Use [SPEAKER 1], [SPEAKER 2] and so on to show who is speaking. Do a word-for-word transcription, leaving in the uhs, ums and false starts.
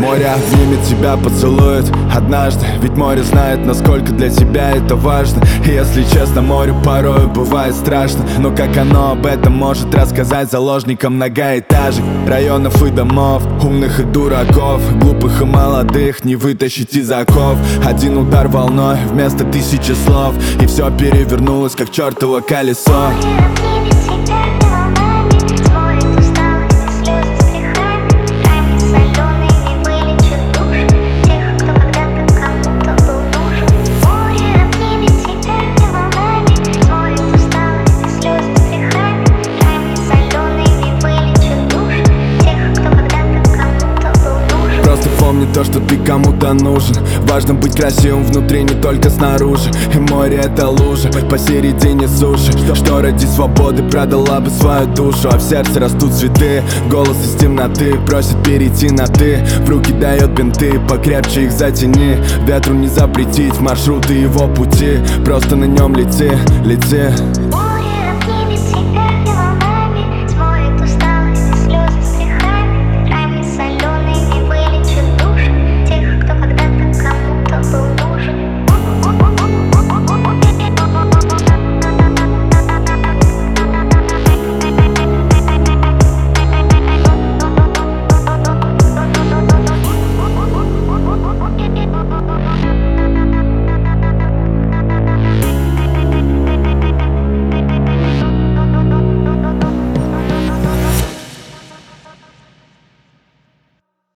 [SPEAKER 1] Море обнимет тебя, поцелует однажды. Ведь море знает, насколько для тебя это важно. И если честно, морю порой бывает страшно. Но как оно об этом может рассказать заложникам многоэтажек, районов и домов, умных и дураков, глупых и молодых не вытащить из оков. Один удар волной вместо тысячи слов, и все перевернулось, как чертово колесо. Помни то, что ты кому-то нужен. Важно быть красивым внутри, не только снаружи. И море — это лужа посередине суши, что ради свободы продала бы свою душу. А в сердце растут цветы, голос из темноты просит перейти на ты. В руки дает бинты, покрепче их затяни. Ветру не запретить маршруты его пути, просто на нем лети, лети.